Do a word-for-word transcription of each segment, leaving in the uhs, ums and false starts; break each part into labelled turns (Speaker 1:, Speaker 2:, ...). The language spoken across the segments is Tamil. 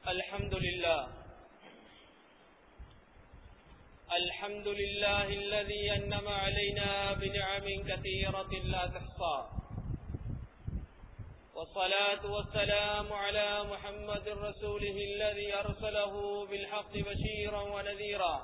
Speaker 1: الحمد لله الحمد لله الذي أنعم علينا بنعم كثيرة لا تحصى، والصلاة والسلام على محمد رسوله الذي أرسله بالحق بشيرا ونذيرا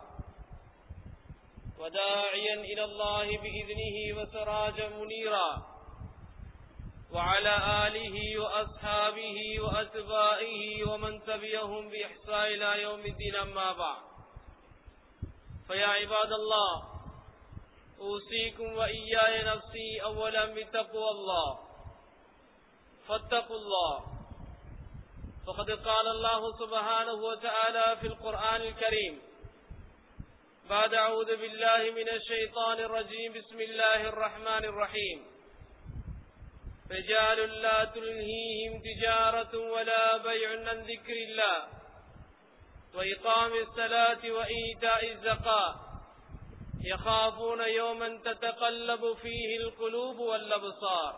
Speaker 1: وداعيا إلى الله بإذنه وسراجا منيرا، وعلى آله وأصحابه وأتباعه ومن تبعهم بإحسان إلى يوم الدين. أما بعد، فيا عباد الله، أوصيكم وإياي نفسي أولا بتقوى الله، فاتقوا الله. فقد قال الله سبحانه وتعالى في القرآن الكريم بعد أعوذ بالله من الشيطان الرجيم: بسم الله الرحمن الرحيم. رجال لا تلهيهم تجارة ولا بيع عن ذكر الله وإقام الصلاة وإيتاء الزكاة يخافون يوما تتقلب فيه القلوب والأبصار.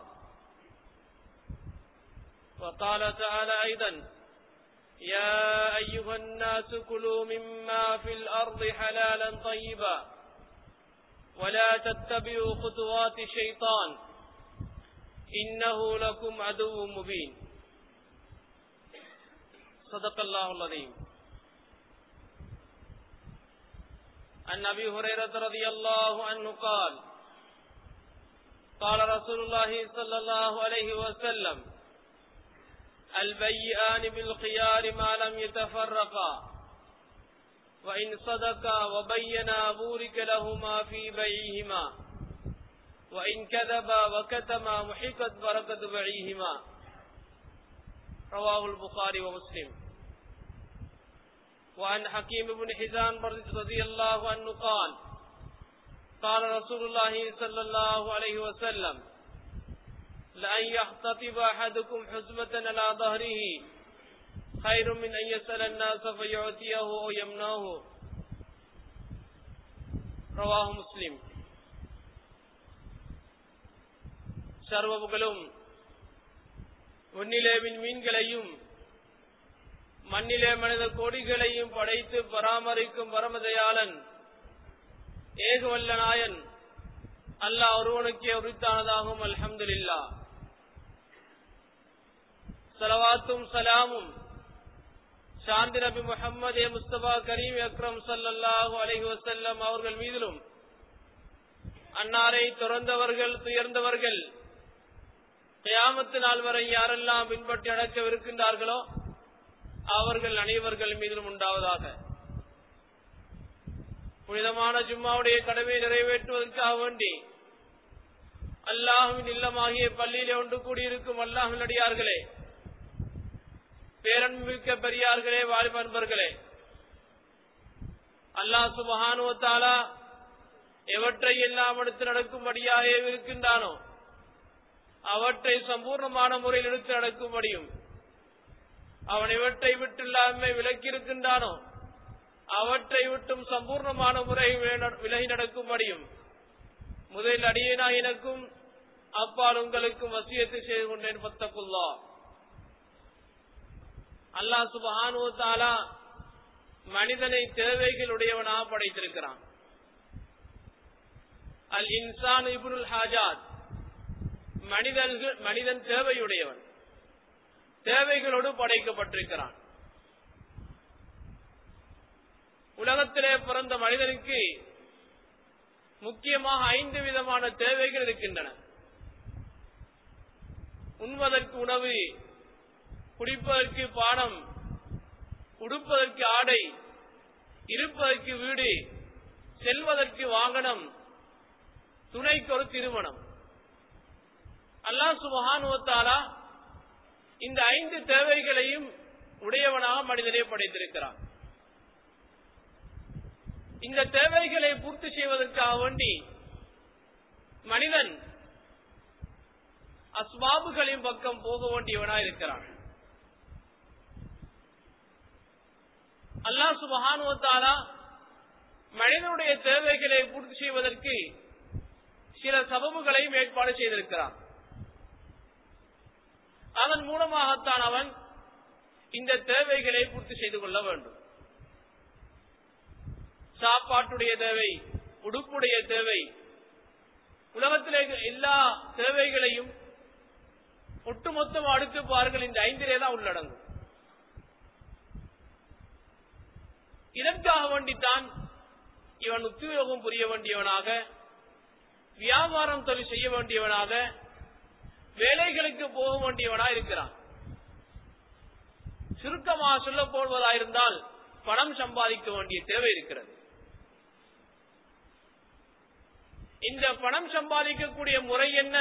Speaker 1: وقال تعالى أيضا: يا أيها الناس كلوا مما في الأرض حلالا طيبا ولا تتبعوا خطوات الشيطان إنه لكم عدو مبين. صدق الله العظيم. عن أبي هريرة رضي الله عنه قال: قال رسول الله صلى الله عليه وسلم: البيعان بالخيار ما لم يتفرقا، وإن صدقا وبينا بورك لهما في بيعهما، وإن كذبا وكتما محقت بركة بيعهما. رواه البخاري ومسلم. وعن حكيم بن حزام رضي الله عنه قال: قال رسول الله صلى الله عليه وسلم: لأن يحتطب أحدكم حزمة على ظهره خير من أن يسأل الناس فيعطيه أو يمنعه. رواه مسلم. சர்வபுகழும் விண்ணிலேவின் மீன்களையும் மண்ணிலே மனித கோடிகளையும் படைத்து பராமரிக்கும் பரமதயாளன் ஏகவல்ல நாயன் அல்லாஹ் ஒருவனுக்கே உரித்தானதாகும். அல்ஹம்துலில்லாஹ். ஸலவாத்தும் ஸலாமும் சாந்தி நபி முஹம்மது முஸ்தபா கரீம் அக்ரம் ஸல்லல்லாஹு அலைஹி வஸல்லம் அவர்கள் மீதிலும், அன்னாரை துறந்தவர்கள் துயர்ந்தவர்கள் கியாமத்து நாள் வரை யாரெல்லாம் பின்பற்றி நடக்கவிருக்கின்றார்களோ அவர்கள் அனைவர்கள் மீதிலும் உண்டாவதாக. புனிதமான ஜும்மாவுடைய கடமையை நிறைவேற்றுவதற்காக வேண்டி அல்லாஹ்வின் இல்லமாகிய பள்ளியிலே ஒன்று கூடியிருக்கும் அல்லாஹ்வின் அடியார்களே, பேரன்மிக்க பெரியார்களே, வாலிப அன்பர்களே, அல்லாஹ் சுப்ஹானஹு வ தஆலா எவற்றை எல்லாம் எடுத்து நடக்கும்படியாக இருக்கின்றானோ அவற்றை சம்பூர்ணமான முறையில் எடுத்து நடக்கும்படியும், அவன் எவற்றை விட்டு இல்லாமல் விலக்கி இருக்கின்றானோ அவற்றை விட்டும் சம்பூர்ணமான முறையில் விலகி நடக்கும்படியும் முதலில் அடியேனா எனக்கும் அப்பால் உங்களுக்கும் வசியத்தை செய்து கொண்டேன். ஃபத்தகுல்லாஹ். அல்லாஹ் சுப்ஹானஹு வ தஆலா மனிதனை தேவைகளுடையவனாக படைத்திருக்கிறான். அல் இன்சான் இப்னுல் ஹாஜாத். மனிதர்கள் மனிதன் தேவையுடையவன், தேவைகளோடு படைக்கப்பட்டிருக்கிறான். உலகத்திலே பிறந்த மனிதனுக்கு முக்கியமாக ஐந்து விதமான தேவைகள் இருக்கின்றன. உண்பதற்கு உணவு, குடிப்பதற்கு பானம், உடுப்பதற்கு ஆடை, இருப்பதற்கு வீடு, செல்வதற்கு வாகனம், துணைக்கு ஒரு திருமணம். அல்லாஹ் சுப்ஹானஹு வ தஆலா இந்த ஐந்து தேவைகளையும் உடையவனாக மனிதனை படைத்திருக்கிறான். இந்த தேவைகளை பூர்த்தி செய்வதற்காக வேண்டி மனிதன் அஸ்பாபுகளின் பக்கம் போக வேண்டியவனாக இருக்கிறான். அல்லாஹ் சுப்ஹானஹு வ தஆலா மனிதனுடைய தேவைகளை பூர்த்தி செய்வதற்கு சில சபபுகளையும் ஏற்பாடு செய்திருக்கிறான். அதன் மூலமாகத்தான் அவன் இந்த தேவைகளை பூர்த்தி செய்து கொள்ள வேண்டும். சாப்பாட்டுடைய தேவை, உடுப்புடைய தேவை, உலகத்திலே எல்லா தேவைகளையும் ஒட்டுமொத்தம் அடுத்து பாருங்கள், இந்த ஐந்திலே தான் உள்ளடங்கும். இதற்காக வேண்டித்தான் இவன் உத்தியோகம் புரிய வேண்டியவனாக, வியாபாரம் தொழில் செய்ய வேண்டியவனாக, வேலைகளுக்கு போக வேண்டியவனாக இருக்கிறான். சுருக்கமாக சொல்ல போவதாயிருந்தால் பணம் சம்பாதிக்க வேண்டிய தேவை இருக்கிறது. இந்த பணம் சம்பாதிக்கக்கூடிய முறை என்ன,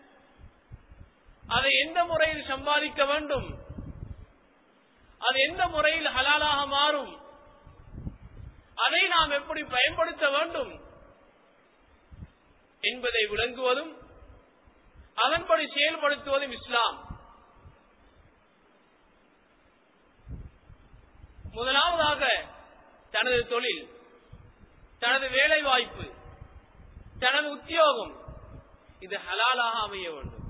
Speaker 1: அதை எந்த முறையில் சம்பாதிக்க வேண்டும், அது எந்த முறையில் ஹலாலாக மாறும், அதை நாம் எப்படி பயன்படுத்த வேண்டும் என்பதை விளங்குவதும் அதன்படி செயல்படுத்துவதும் இஸ்லாம். முதலாவதாக தனது தொழில், தனது வேலை வாய்ப்பு, தனது உத்தியோகம் இது ஹலாலாக அமைய வேண்டும்.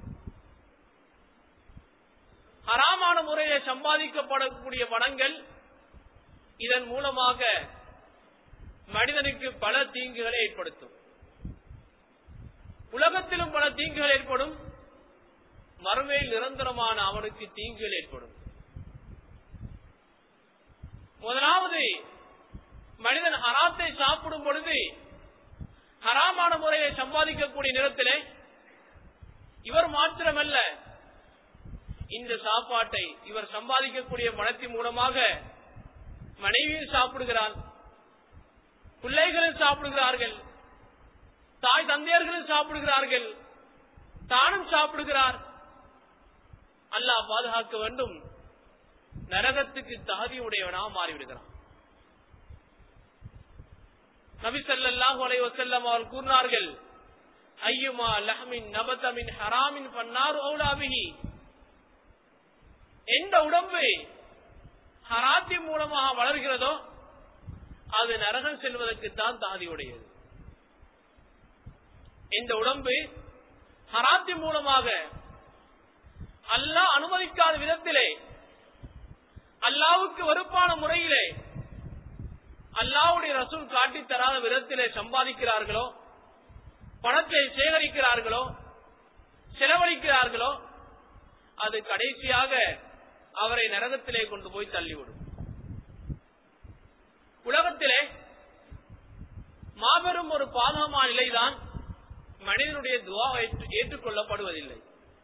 Speaker 1: ஹராமான முறையை சம்பாதிக்கப்படக்கூடிய பணங்கள் இதன் மூலமாக மனிதனுக்கு பல தீங்குகளை ஏற்படுத்தும். உலகத்திலும் பல தீங்குகள் ஏற்படும், மறுமையில் நிரந்தரமான அவனுக்கு தீங்குகள் ஏற்படும். முதலாவது, மனிதன் ஹராத்தை சாப்பிடும் பொழுது ஹராமான முறையை சம்பாதிக்கக்கூடிய நேரத்திலே இவர் மாத்திரமல்ல, இந்த சாப்பாட்டை இவர் சம்பாதிக்கக்கூடிய பணத்தின் மூலமாக மனைவியும் சாப்பிடுகிறார், பிள்ளைகளும் சாப்பிடுகிறார்கள், தாய் தந்தையர்களும் சாப்பிடுகிறார்கள், தானும் சாப்பிடுகிறார். அல்லாஹ் பாதுகாக்க வேண்டும், நரகத்துக்கு தகுதியுடையவனாக மாறிவிடுகிறான். நபி ஸல்லல்லாஹு அலைஹி வஸல்லம் அவர்கள் கூறினார்கள், ஐயுமா லஹ்மின் நபத மின் ஹராமின் ஃபன்னாரு அவுலா பிஹி. எந்த உடம்பு ஹராத்தின் மூலமாக வளர்கிறதோ அது நரகம் செல்வதற்கு தான் தகுதியுடையது. இந்த உடம்பு ஹராத்தின் மூலமாக அல்லாஹ் அனுமதிக்காத விதத்திலே, அல்லாஹ்வுக்கு வெறுப்பான முறையிலே, அல்லாஹ்வுடைய ரசூல் காட்டி தராத விதத்திலே சம்பாதிக்கிறார்களோ, பணத்தை சேகரிக்கிறார்களோ, செலவழிக்கிறார்களோ, அது கடைசியாக அவரை நரகத்திலே கொண்டு போய் தள்ளிவிடும். உலகத்திலே மாபெரும் ஒரு பாதகமான நிலைதான் மனிதனுடைய துஆ ஏற்றுக்கொள்ளப்படுவதில்லை.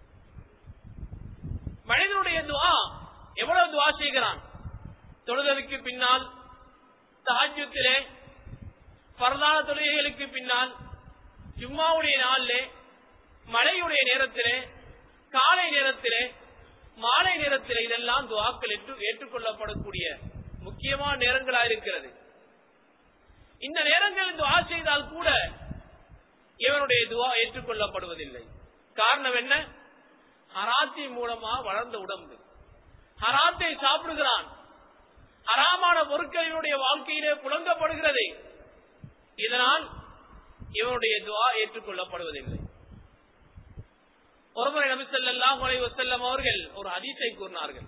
Speaker 1: மனிதனுடைய துஆ எவ்வளவு துஆ செய்கிறான், தொழுதலுக்கு பின்னால், தஹஜ்ஜுதிலே, ஃபர்தான தொழுகைகளுக்கு பின்னால், ஜும்மாவுடைய நாளிலே, மழையுடைய நேரத்திலே, காலை நேரத்திலே, மாலை நேரத்திலே, இதெல்லாம் துஆக்கள் ஏற்றுக்கொள்ளப்படக்கூடிய முக்கியமான நேரங்களாக இருக்கிறது. இந்த நேரங்களில் துஆ செய்தால் கூட இவனுடைய துஆ ஏற்றுக்கொள்ளப்படுவதில்லை. காரணம் என்ன? ஹராத்தின் மூலமா வளர்ந்த உடம்பு, ஹராத்தை சாப்பிடுகிறான், ஹராமான பொருட்களினுடைய வாழ்க்கையிலே புழங்கப்படுகிறது. இதனால் இவனுடைய துஆ ஏற்றுக்கொள்ளப்படுவதில்லை. ஒருமுறை நபி ஸல்லல்லாஹு அலைஹி வஸல்லம் அவர்கள் ஒரு ஹதீஸை கூறினார்கள்.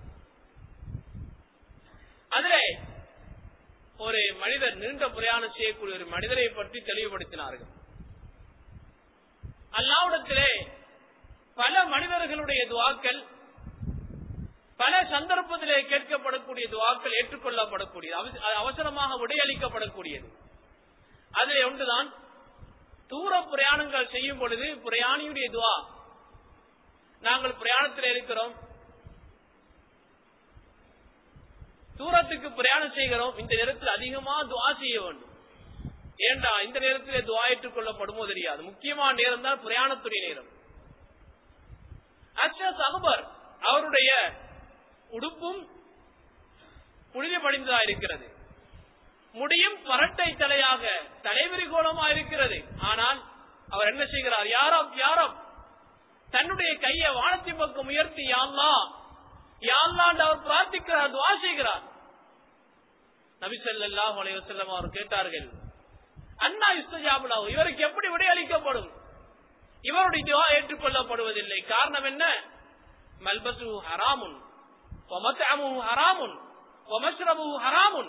Speaker 1: அதிலே ஒரு மனிதர், நீண்ட பிரயாணம் செய்யக்கூடிய ஒரு மனிதரை பற்றி தெளிவுபடுத்தினார்கள். அல்லாஹ்விடத்திலே பல மனிதர்களுடைய துஆக்கள், பல சந்தர்ப்பத்திலே கேட்கப்படக்கூடிய துஆக்கள் ஏற்றுக்கொள்ளப்படக்கூடியது, அவசரமாக விடையளிக்கப்படக்கூடியது. அதிலே ஒன்றுதான் தூர பிரயாணங்கள் செய்யும் பொழுது பிரயாணியுடைய துஆ. நாங்கள் பிரயாணத்தில் இருக்கிறோம், தூரத்துக்கு பிரயாணம் செய்கிறோம், இந்த நேரத்தில் அதிகமா துஆ செய்ய வேண்டும். ஏண்டா இந்த நேரத்திலே துஆ ஏற்றுக்கொள்ளப்படுமோ தெரியாது. முக்கியமான நேரம் தான் பிரயாணத்துடைய நேரம். அக்ஷஸ் அக்பர் அவருடைய உடுப்பும் புனித படிந்ததா இருக்கிறது, முடியும் பரட்டை தலையாக தலைவிரி கோலமா இருக்கிறது. ஆனால் அவர் என்ன செய்கிறார்? யாரம் யாரம் தன்னுடைய கையை வானத்தின் பக்கம் உயர்த்தி யா அல்லாஹ் யா அல்லாஹ் அவர் பிரார்த்திக்கிறார், துஆ செய்கிறார். நபி ஸல்லல்லாஹு அலைஹி வஸல்லம் அவர் கேட்டார்கள், அன்னா யுஸ்தஜாபு லஹு, இவருக்கு எப்படி விடையளிக்கப்படும்? இவருடைய துஆ ஏற்றுக்கொள்ளப்படுவதில்லை. காரணம் என்ன? மல்பசு ஹராமுன், வமத்அமுஹு ஹராமுன் வமஷ்ரபுஹு ஹராமுன்.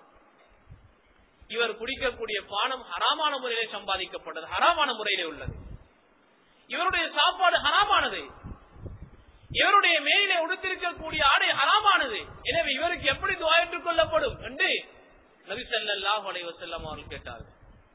Speaker 1: இவர் குடிக்கக்கூடிய பானம் ஹராமான முறையிலே சம்பாதிக்கப்பட்டது, ஹராமான முறையிலே உள்ளது. இவருடைய சாப்பாடு ஹராமானது, இவருடைய மேலே உடுத்திருக்கக்கூடிய ஆடை ஹராமானது. எனவே இவருக்கு எப்படி துஆ ஏற்றுக் கொள்ளப்படும் என்று நபி ஸல்லல்லாஹு அலைஹி வஸல்லம் அவர்கள் கேட்டார்கள்.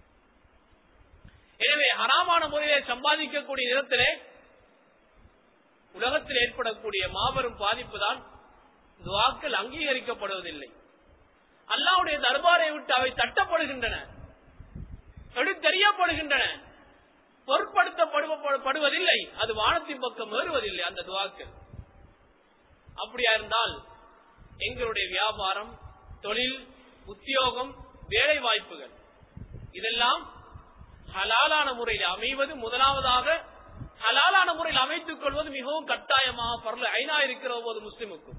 Speaker 1: எனவே ஹராமான முறையிலே சம்பாதிக்கக்கூடிய நேரத்திலே உலகத்தில் ஏற்படக்கூடிய மாபெரும் பாதிப்பு தான் துஆக்கள் அங்கீகரிக்கப்படுவதில்லை. அல்லாஹ்வுடைய தர்பாரை விட்டு அவை தட்டப்படுகின்றன, எடுத்தெறியப்படுகின்றன, பொருட்படுத்தப்படுவதில்லை. அது வானத்தின் பக்கம் ஏறுவதில்லை அந்த துஆக்கள். அப்படியா இருந்தால் எங்களுடைய வியாபாரம், தொழில், உத்தியோகம், வேலை வாய்ப்புகள் இதெல்லாம் ஹலாலான முறையில் அமைவது, முதலாவதாக ஹலாலான முறையில் அமைத்துக் கொள்வது மிகவும் கட்டாயமாக பர்ல ஐநா இருக்கிற போது முஸ்லிமுக்கும்.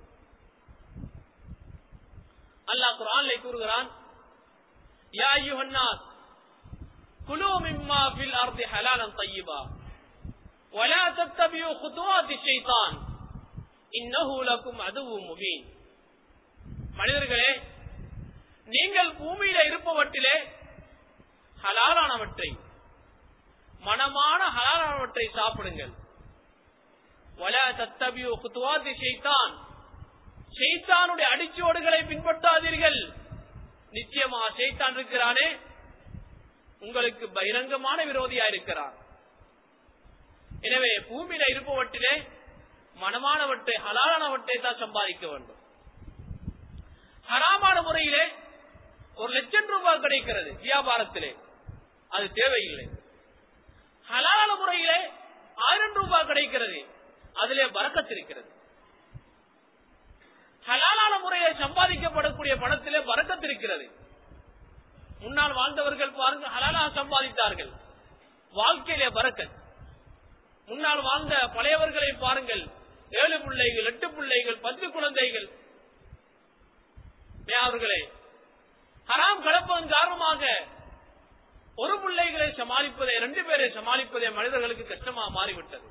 Speaker 1: அல்லாஹ் குர்ஆனிலே கூறுகிறான், யா அய்யுஹன் நாஸ் குலூ மிம்மா ஃபில் அர்தி ஹலாலன் தய்யிபா வலா தத்தபியூ குதுவாத்தி ஷைத்தான் இன்னஹு லகும் அதுவும் முபீன். மனிதர்களே, நீங்கள் பூமியில இருப்பவற்றிலே ஹலாலானவற்றை, மனமான ஹலாலானவற்றை சாப்பிடுங்கள். வலா தத்தபியூ குதுவாத்தி ஷைத்தான், ஷைத்தானுடைய அடிச்சுவடுகளை பின்பற்றாதீர்கள். நிச்சயமா ஷைத்தான் இருக்கிறானே உங்களுக்கு பகிரங்கமான விரோதியா இருக்கிறார். எனவே பூமியில இருப்பவற்றிலே மனமானவற்றை, ஹலாலானவற்றை தான் சம்பாதிக்க வேண்டும். ஹராமான முறையிலே ஒரு லட்சம் ரூபாய் கிடைக்கிறது வியாபாரத்திலே, அது தேவையில்லை. ஹலாலான முறையிலே ஆயிரம் ரூபாய் கிடைக்கிறது, அதிலே பரக்கத் இருக்கிறது. ஹலாலான முறையிலே சம்பாதிக்கப்படக்கூடிய பணத்திலே பரக்கத் இருக்கிறது. முன்னால் வாழ்ந்தவர்கள் பாருங்க, ஹலாலாக சம்பாதித்தார்கள், வாழ்க்கையிலே பரக்கத். முன்னால் வாழ்ந்த பழையவர்களை பாருங்கள், ஏழு பிள்ளைகள், எட்டு பிள்ளைகள், பத்து குழந்தைகள். அவர்களே, ஹராம் கலப்பதன் காரணமாக ஒரு பிள்ளைகளை சமாளிப்பதே, ரெண்டு பேரை சமாளிப்பதே மனிதர்களுக்கு கஷ்டமாக மாறிவிட்டது.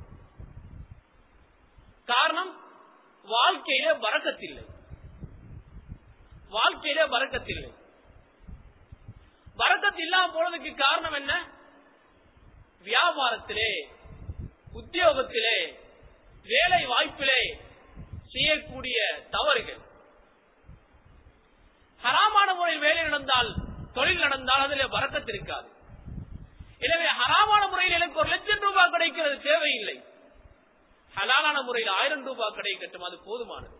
Speaker 1: காரணம், வாழ்க்கையிலே பரக்கத்தில்லை, வாழ்க்கையிலே பரக்கத்தில்லை. பரக்கத் இல்லாம போனதுக்கு காரணம் என்ன? வியாபாரத்திலே, உத்தியோகத்திலே, வேலை வாய்ப்பிலே செய்யக்கூடிய தவறுகள். ஹராமான முறையில் வேலை நடந்தால், தொழில் நடந்தால் அதிலே பரக்கத் இருக்காது. எனவே ஹராமான முறையில் எனக்கு ஒரு லட்சம் ரூபாய் கிடைக்கிறது தேவையில்லை, ஹலாலான முறையில் ஆயிரம் ரூபாய் கிடைக்கட்டும், அது போதுமானது.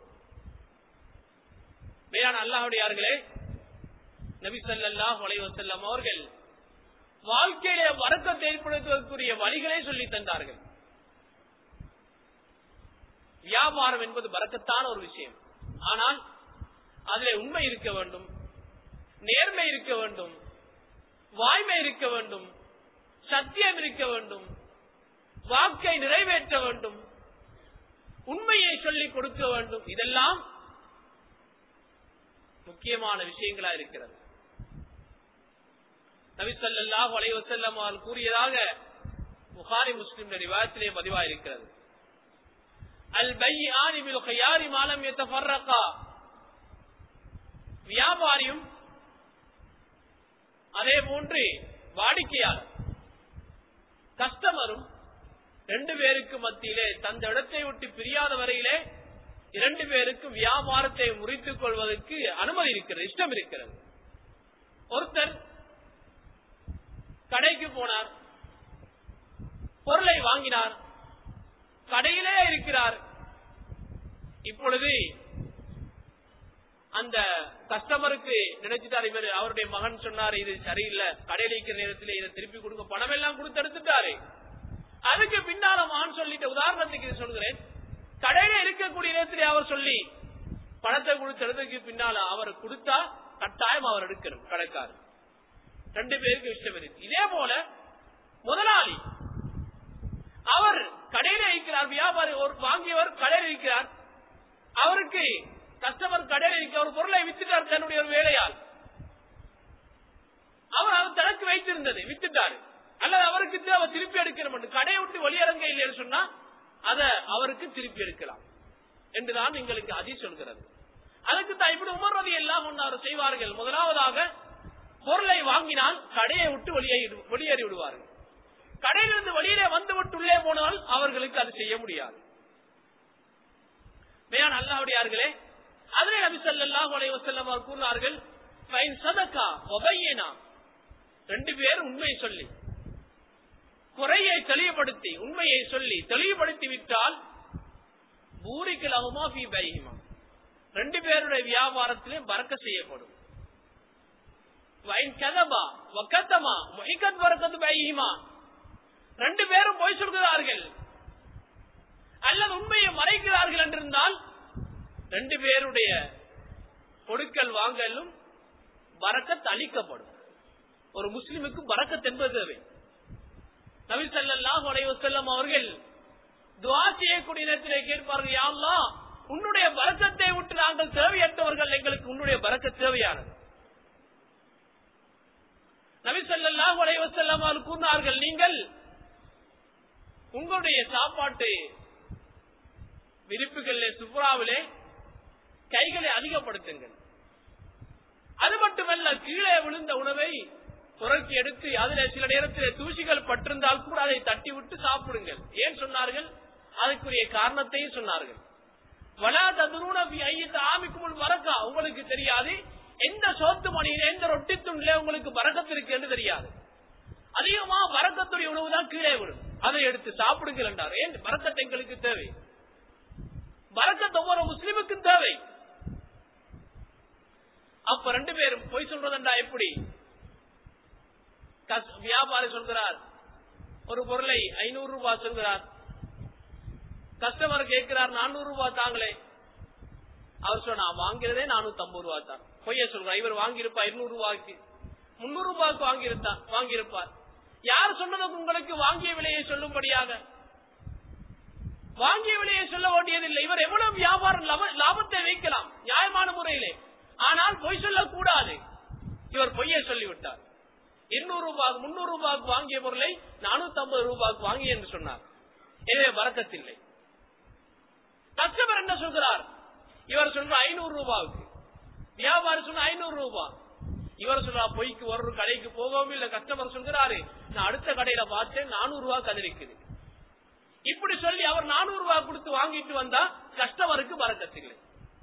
Speaker 1: மேலான அல்லாஹ்வுடையார்களே, நபி ஸல்லல்லாஹு அலைஹி வஸல்லம் அவர்கள் வாழ்க்கையிலே பரக்கத்தை ஏற்படுத்துவதற்குரிய வழிகளை சொல்லி தந்தார்கள். வியாபாரம் என்பது பரக்கத்தான ஒரு விஷயம். ஆனால் அதிலே உண்மை இருக்க வேண்டும், நேர்மை இருக்க வேண்டும், வாய்மை இருக்க வேண்டும், சத்தியம் இருக்க வேண்டும், வாக்கை நிறைவேற்ற வேண்டும், உண்மையை சொல்லிக் கொடுக்க வேண்டும். இதெல்லாம் முக்கியமான விஷயங்களா இருக்கிறது. நபி ஸல்லல்லாஹு அலைஹி வஸல்லம் அவர்கள் கூறியதாக புகாரி முஸ்லிம் ரிவாயத்திலே பதிவாயிருக்கிறது, அல் பையானி பில் ഖിയാരി மா லம் யதஃபர்ரகா. வியாபாரியும் அதே போன்று வாடிக்கையாளர், கஸ்டமரும் ரெண்டு பேருக்கு மத்தியிலே தந்த இடத்தை விட்டு பிரியாத வரையிலே இரண்டு பேருக்கும் வியாபாரத்தை முறித்துக் கொள்வதற்கு அனுமதி இருக்கிறது, இஷ்டம் இருக்கிறது. ஒருத்தர் கடைக்கு போனார், பொருளை வாங்கினார், கடையிலே இருக்கிறார். இப்பொழுது அந்த கஸ்டமருக்கு நினைச்சிட்டார், இவர் அவருடைய மகன் சொன்னார் இது சரியில்லை, கடையில் இருக்கிற நேரத்தில் இதை திருப்பி கொடுக்க பணம் எல்லாம் கொடுத்து எடுத்துட்டாரு. அதுக்கு பின்னால மகன் சொல்லிட்டு, உதாரணத்துக்கு சொல்கிறேன், கடையில இருக்கக்கூடிய நேரத்திலே அவர் சொல்லி பணத்தை கொடுத்து எடுத்ததுக்கு பின்னால அவர் கொடுத்தா கட்டாயம் அவர் எடுக்கணும் கடைக்காரர். ரெண்டு பேருக்கு இஷ்டம் இருக்கு. இதே போல முதலாளி அவர் கடையில இருக்கிறார், வியாபாரி வாங்கியவர் கடையில் இருக்கிறார், அவருக்கு கஸ்டமர் கடையில் இருக்க ஒரு பொருளை வித்துட்டார் தன்னுடைய ஒரு வேலையால், அவர் அவர் தனக்கு வைத்திருந்தது வித்துட்டாரு, அல்லது அவருக்கு அவர் திருப்பி எடுக்கணும். கடையை விட்டு வெளியிறங்க இல்லைன்னு சொன்னா அதை அவருக்கு திருப்பி எடுக்கலாம். என்றுதான் எங்களுக்கு ஹதீஸ் சொல்கிறது. அதுக்கு தான் இப்படி உமர் ரலியல்லாஹு அன்ஹு செய்வார்கள். முதலாவதாக பொருளை வாங்கினால் கடையை விட்டு வெளியேறி விடுவார்கள். கடையிலிருந்து வெளியிலே வந்து விட்டு உள்ளே போனால் அவர்களுக்கு அது செய்ய முடியாது. மேலான அல்லாஹ்வுடையார்களே, அதிலே நபி ஸல்லல்லாஹு அலைஹி வஸல்லம் அவர்கள் கூறினார்கள், ஃபைன் சதகா வபையனா, ரெண்டு பேர் உண்மை சொல்லி குறையை தெளிவுபடுத்தி உண்மையை சொல்லி தெளிவுபடுத்தி விட்டால் பூரிக லஹுமா ஃபீ பைஹிமா, ரெண்டு பேருடைய வியாபாரத்திலே பரக்கத் செய்யப்படும். வைன் கதபா வகதமா முஹிகத் பரக்கத்து பைஹிமா, ரெண்டு பேரும் பொய் சொல்கிறார்கள் அல்லது உண்மையை மறைக்கிறார்கள் என்றிருந்தால் ரெண்டு பேருடைய கொடுக்கல் வாங்கலும் பரக்கத் அளிக்கப்படும். ஒரு முஸ்லிமுக்கு பரக்கத் என்பது தேவை. நபி ஸல்லல்லாஹு அலைஹி வஸல்லம் அவர்கள் துஆ செய்யக்கூடிய நேரத்திலே கேட்பார்கள், யா அல்லாஹ், உன்னுடைய பரக்கத்தை விட்டு நாங்கள் தேவையற்றவர்கள், எங்களுக்கு உன்னுடைய பரக்கத் தேவையானது. நபி ஸல்லல்லாஹு அலைஹி வஸல்லம் அவர்கள் கூறினார்கள், நீங்கள் உங்களுடைய சாப்பாட்டு விரிப்புகளிலே சுப்ராவிலே கைகளை அதிகப்படுத்துங்கள். அது மட்டுமல்ல, கீழே விழுந்த உணவை புரட்சி எடுத்து அதில் சில நேரத்தில் தூசிகள் பட்டிருந்தால் கூட அதை தட்டி விட்டு சாப்பிடுங்கள். ஏன் சொன்னார்கள்? அதுக்குரிய காரணத்தையும் சொன்னார்கள். வலா ததுரூன ஃபீ ஐயி தஆமிக்குமுல் பரக்கா, உங்களுக்கு தெரியாது எந்த சோத்து மணியில எந்த ரொட்டி துண்டிலே உங்களுக்கு பரக்கத்து இருக்கு என்று தெரியாது. அதிகமா பரக்கத்துடைய உணவு தான் கீழே விடும், அதை எடுத்து சாப்பிடுங்கள் என்றார். ஏன்? பரக்கத்து எங்களுக்கு தேவை, பரக்கத்து ஒவ்வொரு முஸ்லிமுக்கும் தேவை. அப்ப ரெண்டு பேரும் பொய் சொல்றதுண்டா எப்படி? வியாபாரி சொல்கிறார், ஒரு பொருளை ஐநூறு ரூபாய் சொல்கிறார், கஸ்டமர் கேட்கிறார் நானூறு ரூபாய் தாங்களே. அவர் சொன்னா வாங்கிறதே நானூத்தி ஐம்பது ரூபாய் தான். பொய்ய சொல்றார். இவர் வாங்கியிருப்பார் இருநூறு ரூபாய்க்கு, முன்னூறு ரூபாய்க்கு வாங்கியிருப்பார் வாங்கியிருப்பார் யார் சொன்னதுக்கு உங்களுக்கு வாங்கிய விலையை சொல்லும்படியாக? வாங்கிய விலையை சொல்ல வேண்டியதில்லை. இவர் எவ்வளவு வியாபாரம் லாபத்தை வைக்கலாம் நியாயமான முறையிலே, ஆனால் பொய் சொல்லக்கூடாது. இவர் பொய்யை சொல்லிவிட்டார். இருநூறு ரூபாய்க்கு முன்னூறு ரூபாய்க்கு வாங்கிய பொருளை நானூத்தி ஐம்பது ரூபாய்க்கு வாங்கி என்று சொன்னார். எனவே பரக்கத்தில்லை. கஸ்டமர் என்ன சொல்கிறார்? இவர் சொல்ற ஐநூறு ரூபாய்க்கு, வியாபாரி சொன்ன ஐநூறு ரூபாய். இவர் சொல்றா பொய்க்கு ஒரு கடைக்கு போகவும் இல்லை. கஸ்டமர் சொல்கிறாரு, நான் அடுத்த கடையில பார்த்தேன் நானூறு ரூபாய் கதிரிக்குது. இப்படி சொல்லி அவர் நானூறு ரூபாய் கொடுத்து வாங்கிட்டு வந்தா கஸ்டமருக்கு பரக்கத்தில்லை.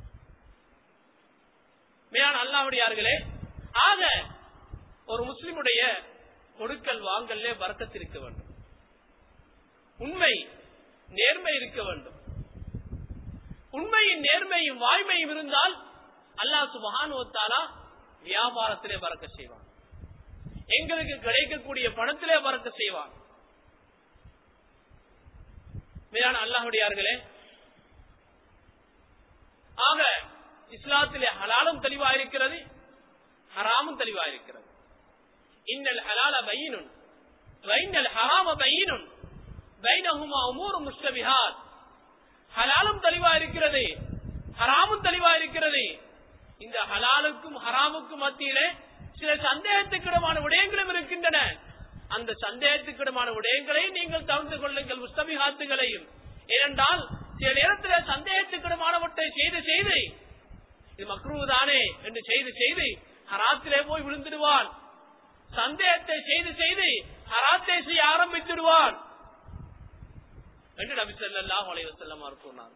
Speaker 1: மேலான அல்லாஹ்வுடையார்களே, ஆக ஒரு முஸ்லிமுடைய கொடுக்கல் வாங்கல்லே பரக்கத் இருக்க வேண்டும், உண்மை நேர்மை இருக்க வேண்டும். உண்மையின் நேர்மையும் வாய்மையும் இருந்தால் அல்லாஹ் சுப்ஹானஹு வ தஆலா வியாபாரத்திலே பரக்கத் செய்வான், எங்களுக்கு கிடைக்கக்கூடிய பணத்திலே பரக்கத் செய்வான். மேலான அல்லாஹ்வுடையார்களே, ஆக இஸ்லாத்திலே ஹலாலும் தெளிவாயிருக்கிறது, ஹராமும் தெளிவாயிருக்கிறது. இன்னல் ஹலால பையினுன் வ இன்னல் ஹராம பையினுன் பைனஹுமா உமூரு முஷ்தபிஹாத். ஹலாலும் தெளிவாயிருக்கிறது, ஹராமும் தெளிவாயிருக்கிறது. இந்த ஹலாலுக்கும் ஹராமுக்கும் மத்தியிலே சில சந்தேகத்துக்கிடமான விடயங்களும் இருக்கின்றன. அந்த சந்தேகத்துக்கிடமான விடயங்களை நீங்கள் தவிர்த்து கொள்ளுங்கள், முஸ்தபிஹாத்துகளையும். ஏனென்றால் சில நேரத்தில் சந்தேகத்துக்கிடமானவற்றை செய்து செய்து இது மக்ரூஹ் தானே என்று செய்து செய்து ஹராத்திலே போய் விழுந்துடுவான். சந்தேகத்தை செய்து செய்து ஹராத்தை செய்ய ஆரம்பித்துடுவான் என்று நபி ஸல்லல்லாஹு அலைஹி வஸல்லம் அவர்கள் சொன்னார்.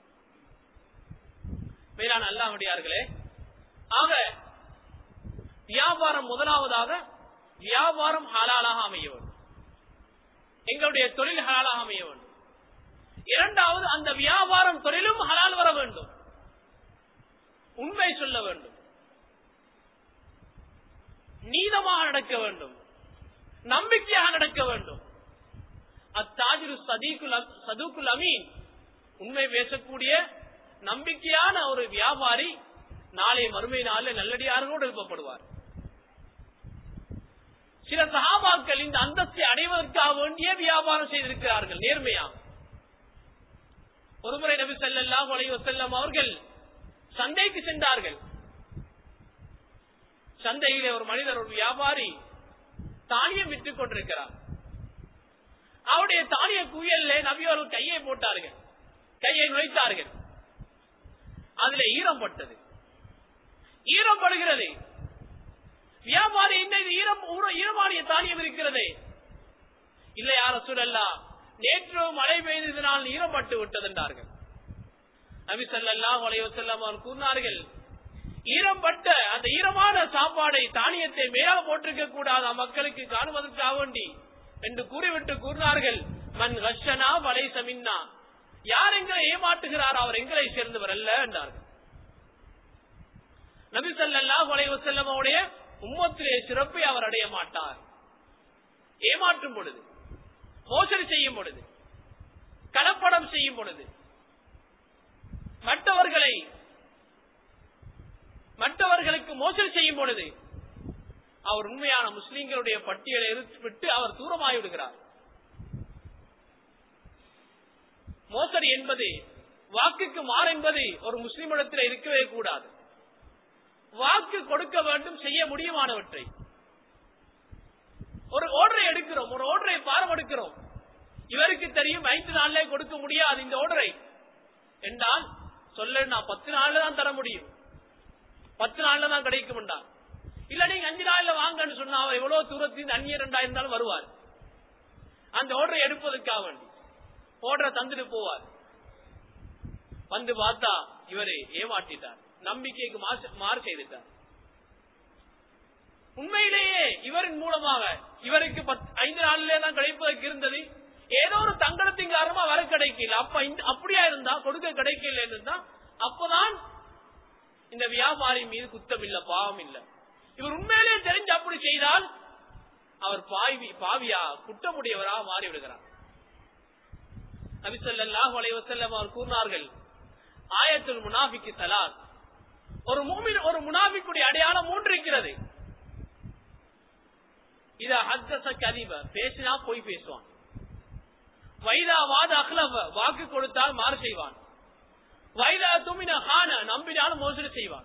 Speaker 1: மேலான அல்லாஹ்வுடையார்களே, ஆக வியாபாரம் முதலாவதாக வியாபாரம் ஹலாலாக அமைய வேண்டும், எங்களுடைய தொழில் ஹலாலாக அமைய வேண்டும். இரண்டாவது, அந்த வியாபாரம் தொழிலும் ஹலால் வர வேண்டும், உண்மை சொல்ல வேண்டும், நீதமாக நடக்க வேண்டும், நம்பிக்கையாக நடக்க வேண்டும். அத்தாஜிரு சதீகுல் சதூக்குல் அமீன், உண்மை பேசக்கூடிய நம்பிக்கையான ஒரு வியாபாரி நாளை மறுமை நாளில் நல்லடியார்களோடு எழுப்பப்படுவார். சில சஹாபாக்கள் இந்த அந்தஸ்தை அடைவதற்காக வேண்டிய வியாபாரம் செய்திருக்கிறார்கள் நேர்மையா. ஒருமுறை நபி ஸல்லல்லாஹு அலைஹி வஸல்லம் அவர்கள் சந்தைக்கு சென்றார்கள். சந்தையிலே ஒரு மனிதர், ஒரு வியாபாரி தானியம் விற்றுக் கொண்டிருக்கிறார். அவருடைய தானிய குவியல்ல நபி அவர்கள் கையை போட்டார்கள், கையை நுழைத்தார்கள். ஈரம் பட்டது, ஈரம் படுகிறது. வியாபாரி என்ன இது ஈரம் ஈரமானிய தானியம் இருக்கிறது? இல்லை யா ரசூலல்லாஹ், நேற்று மழை பெய்ததினால் ஈரப்பட்டு விட்டது என்றார்கள். நபி ஸல்லல்லாஹு அலைஹி வஸல்லம் அவர்கள் கூறினார்கள், ஈரம்பட்ட அந்த ஈரமான சாப்பாடை தானியத்தை மேலாக போட்டிருக்க கூடாது மக்களுக்கு காணுவதற்காக வேண்டி என்று கூறிவிட்டு கூறினார்கள், மன் கஷனா வலைஸ மின்னா, யார் எங்களை ஏமாற்றுகிறார் அவர் எங்களை சேர்ந்தவர் அல்ல என்றார்கள். நபி ஸல்லல்லாஹு அலைஹி வஸல்லம் அவருடைய உம்மத்திலே சிறப்பை அவர் அடைய மாட்டார். ஏமாற்றும் பொழுது, மோசடி செய்யும் பொழுது, கலப்படம் செய்யும் பொழுது, மற்றவர்களை மற்றவர்களுக்கு மோசடி செய்யும் பொழுது அவர் உண்மையான முஸ்லிம்களுடைய பட்டியலை விட்டு அவர் தூரமாகி விடுகிறார். மோசடி என்பது, வாக்குக்கு மாறு என்பது ஒரு முஸ்லிமிடத்தில் இருக்கவே கூடாது. வாக்கு கொடுக்க வேண்டும், செய்ய முடியுமானவற்றை. ஒரு ஓர்டரை எடுக்கிறோம், ஒரு ஓர்டரை பாரம் எடுக்கிறோம், இவருக்கு தெரியும் ஐந்து நாள்ல கொடுக்க முடியாது இந்த ஓர்டரை என்றால் சொல்ல, நான் பத்து நாள்ல தான் தர முடியும், பத்து நாள்ல தான் கிடைக்கும் என்றால், இல்ல நீங்க அஞ்சு நாள்ல வாங்கன்னு சொன்னா எவ்வளவு தூரத்தின் அந்நியர் ரெண்டா இருந்தாலும் வருவார். அந்த ஓர்டரை எடுப்பதற்காக வேண்டி ஓர்டரை தந்துட்டு போவார். வந்து பார்த்தா இவரை ஏமாற்றிட்டார், நம்பிக்கைக்கு மாறு செய்துட்டார். உண்மையிலேயே இவரின் மூலமாக இவருக்கு ஐந்து நாளிலே தான் கிடைப்பதற்கு இருந்தது, ஏதோ ஒரு தங்கடத்தின் காரணமா வர கிடைக்கல. அப்ப அப்படியா இருந்தா, கொடுக்க கிடைக்கல இருந்தா, அப்பதான் இந்த வியாபாரி மீது குத்தம் இல்ல, பாவம் இல்ல. இவர் உண்மையிலேயே தெரிஞ்சு அப்படி செய்தால் அவர் பாவி பாவியா குற்றமுடையவராக மாறிவிடுகிறார். நபி ஸல்லல்லாஹு அலைஹி வஸல்லம் அவர் கூறினார்கள், ஆயத்துல் முனாஃபிக் ஸலாத், ஒரு மூமின் ஒரு முனாஃபிக்குடைய அடையாளம் மூன்று இருக்கிறது. இதா ஹத்தஸ கதிப, பேசினா போய் பேசுவான். வைதா வாத அக்லஃப, வாக்கு கொடுத்தால் மாறு செய்வான். வைதா துமின ஹான, நம்பினாலும் மோசடி செய்வான்.